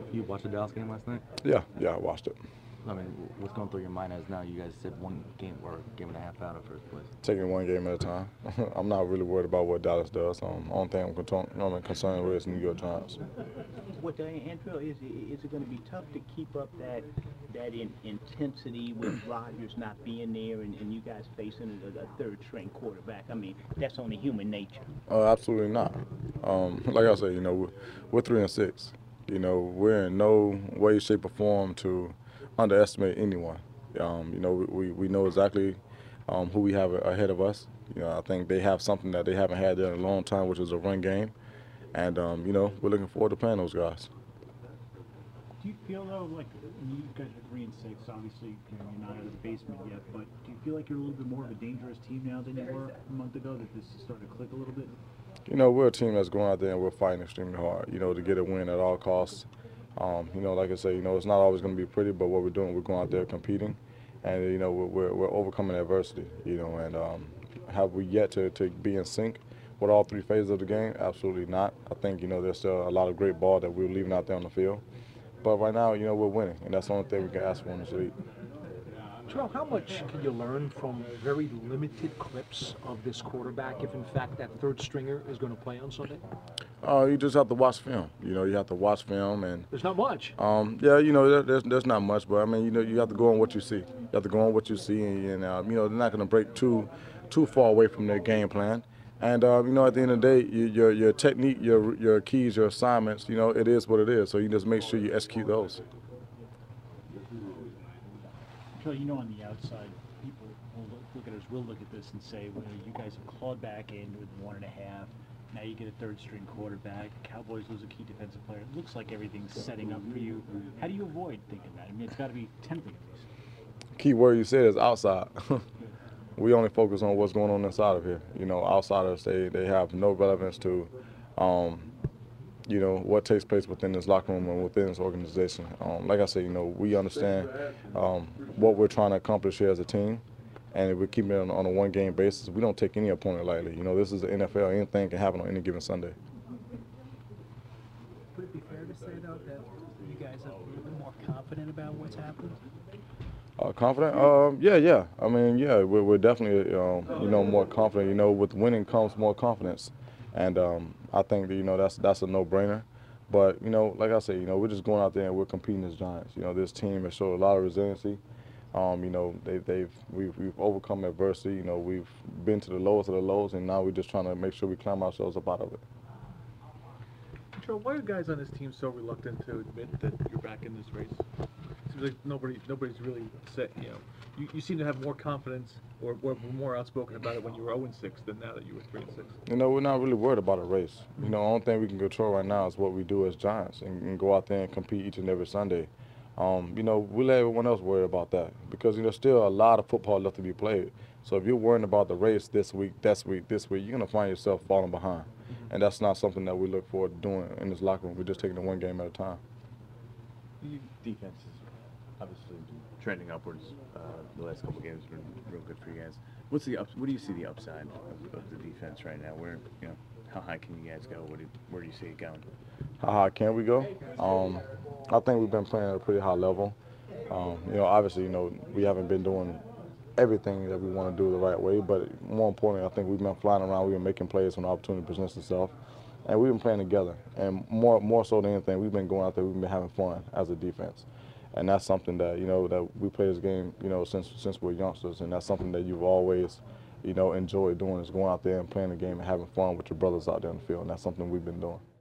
You watched the Dallas game last night? Yeah, I watched it. I mean, what's going through your mind as now you guys sit one game or game and a half out of first place? Taking it one game at a time. I'm not really worried about what Dallas does. Only thing I'm concerned with is New York Giants. What Andrew, is it going to be tough to keep up that intensity with Rodgers not being there and you guys facing a third string quarterback? I mean, that's only human nature. Absolutely not. Like I said, we're 3-6. We're in no way, shape, or form to underestimate anyone. We know exactly who we have ahead of us. I think they have something that they haven't had there in a long time, which is a run game. And, we're looking forward to playing those guys. Do you feel though, like you guys are 3-6? Obviously, you're not out of the basement yet. But do you feel like you're a little bit more of a dangerous team now than you were a month ago? That this is starting to click a little bit. We're a team that's going out there and we're fighting extremely hard. To get a win at all costs. Like I say, it's not always going to be pretty, but what we're doing, we're going out there competing, and we're overcoming adversity. And have we yet to be in sync with all three phases of the game? Absolutely not. I think there's still a lot of great ball that we're leaving out there on the field. But right now, we're winning, and that's the only thing we can ask for in this league. Terrell, how much can you learn from very limited clips of this quarterback if, in fact, that third stringer is going to play on Sunday? You just have to watch film. You have to watch film, and there's not much. There's not much, but I mean, you have to go on what you see. You have to go on what you see, and they're not going to break too far away from their game plan. And at the end of the day, your technique, your keys, your assignments, it is what it is. So you just make sure you execute those. So on the outside, people will look at this and say, well, you guys have clawed back in with 1.5. Now you get a third string quarterback. Cowboys lose a key defensive player. It looks like everything's setting up for you. How do you avoid thinking that? I mean, it's got to be tempting at least. Key word you said is outside. We only focus on what's going on inside of here. Outsiders, they have no relevance to, what takes place within this locker room and within this organization. Like I said, we understand what we're trying to accomplish here as a team, and if we're keeping it on a one-game basis, we don't take any opponent lightly. This is the NFL. Anything can happen on any given Sunday. Would it be fair to say, though, that you guys are a little bit more confident about what's happened? Confident? Yeah. I mean, yeah, we're definitely, more confident. With winning comes more confidence, and I think that that's a no-brainer. But like I said, we're just going out there and we're competing as Giants. This team has showed a lot of resiliency. We've overcome adversity. We've been to the lowest of the lows, and now we're just trying to make sure we climb ourselves up out of it. Joe, why are guys on this team so reluctant to admit that you're back in this race? Seems like nobody's really said. You seem to have more confidence or were more outspoken about it when you were 0-6 than now that you were 3-6. We're not really worried about a race. The only thing we can control right now is what we do as Giants and go out there and compete each and every Sunday. We let everyone else worry about that because there's still a lot of football left to be played. So if you're worrying about the race this week, this week, you're going to find yourself falling behind. And that's not something that we look forward to doing in this locker room. We're just taking it one game at a time. Defense is obviously trending upwards. The last couple games have been real good for you guys. What do you see the upside of the defense right now? Where how high can you guys go? Where do you see it going? How high can we go? I think we've been playing at a pretty high level. Obviously, we haven't been doing everything that we want to do the right way, but more importantly, I think we've been flying around, we've been making plays when the opportunity presents itself, and we've been playing together. And more so than anything, we've been going out there, we've been having fun as a defense. And that's something that, that we play this game, since we're youngsters, and that's something that you've always, enjoyed doing is going out there and playing the game and having fun with your brothers out there on the field, and that's something we've been doing.